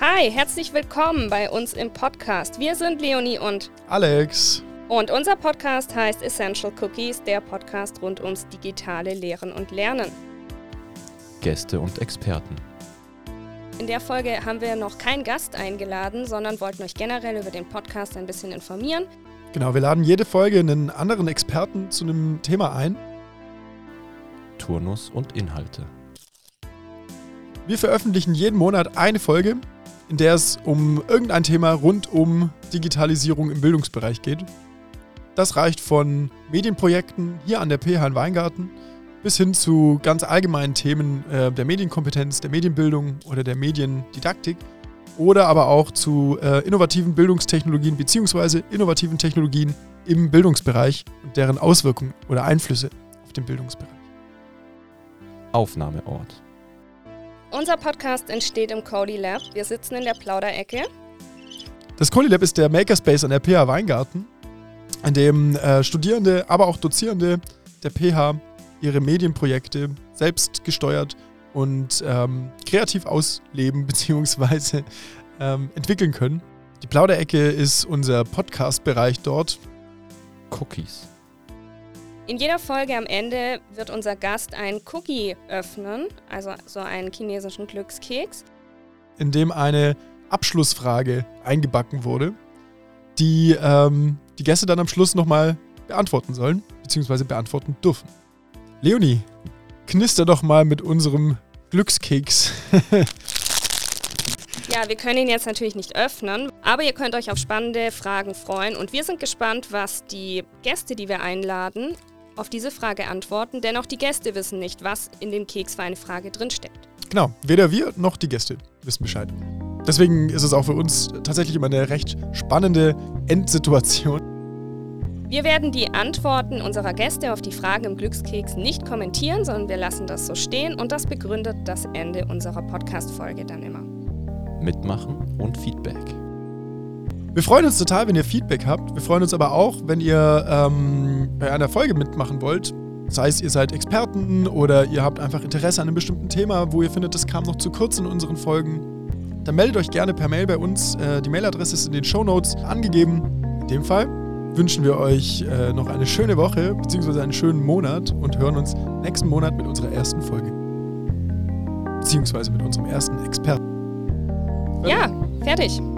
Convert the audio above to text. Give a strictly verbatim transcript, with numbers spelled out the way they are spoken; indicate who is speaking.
Speaker 1: Hi, herzlich willkommen bei uns im Podcast. Wir sind Leonie und
Speaker 2: Alex.
Speaker 1: Und unser Podcast heißt Essential Cookies, der Podcast rund ums digitale Lehren und Lernen.
Speaker 3: Gäste und Experten.
Speaker 1: In der Folge haben wir noch keinen Gast eingeladen, sondern wollten euch generell über den Podcast ein bisschen informieren.
Speaker 2: Genau, wir laden jede Folge einen anderen Experten zu einem Thema ein.
Speaker 3: Turnus und Inhalte.
Speaker 2: Wir veröffentlichen jeden Monat eine Folge, in der es um irgendein Thema rund um Digitalisierung im Bildungsbereich geht. Das reicht von Medienprojekten hier an der P H in Weingarten bis hin zu ganz allgemeinen Themen äh, der Medienkompetenz, der Medienbildung oder der Mediendidaktik oder aber auch zu äh, innovativen Bildungstechnologien bzw. innovativen Technologien im Bildungsbereich und deren Auswirkungen oder Einflüsse auf den Bildungsbereich.
Speaker 3: Aufnahmeort.
Speaker 1: Unser Podcast entsteht im Cody Lab. Wir sitzen in der Plauderecke.
Speaker 2: Das Cody Lab ist der Makerspace an der P H Weingarten, in dem äh, Studierende, aber auch Dozierende der P H ihre Medienprojekte selbst gesteuert und ähm, kreativ ausleben bzw. Ähm, entwickeln können. Die Plauderecke ist unser Podcast-Bereich dort.
Speaker 3: Cookies.
Speaker 1: In jeder Folge am Ende wird unser Gast ein Cookie öffnen, also so einen chinesischen Glückskeks.
Speaker 2: In dem eine Abschlussfrage eingebacken wurde, die ähm, die Gäste dann am Schluss nochmal beantworten sollen, bzw. beantworten dürfen. Leonie, knister doch mal mit unserem Glückskeks.
Speaker 1: Ja, wir können ihn jetzt natürlich nicht öffnen, aber ihr könnt euch auf spannende Fragen freuen und wir sind gespannt, was die Gäste, die wir einladen, auf diese Frage antworten, denn auch die Gäste wissen nicht, was in dem Keks für eine Frage drinsteckt.
Speaker 2: Genau, weder wir noch die Gäste wissen Bescheid. Deswegen ist es auch für uns tatsächlich immer eine recht spannende Endsituation.
Speaker 1: Wir werden die Antworten unserer Gäste auf die Fragen im Glückskeks nicht kommentieren, sondern wir lassen das so stehen und das begründet das Ende unserer Podcast-Folge dann immer.
Speaker 3: Mitmachen und Feedback.
Speaker 2: Wir freuen uns total, wenn ihr Feedback habt. Wir freuen uns aber auch, wenn ihr ähm, bei einer Folge mitmachen wollt. Sei es, ihr seid Experten oder ihr habt einfach Interesse an einem bestimmten Thema, wo ihr findet, das kam noch zu kurz in unseren Folgen. Dann meldet euch gerne per Mail bei uns. Äh, die Mailadresse ist in den Shownotes angegeben. In dem Fall wünschen wir euch äh, noch eine schöne Woche bzw. einen schönen Monat und hören uns nächsten Monat mit unserer ersten Folge. Beziehungsweise mit unserem ersten Experten.
Speaker 1: Ja, fertig.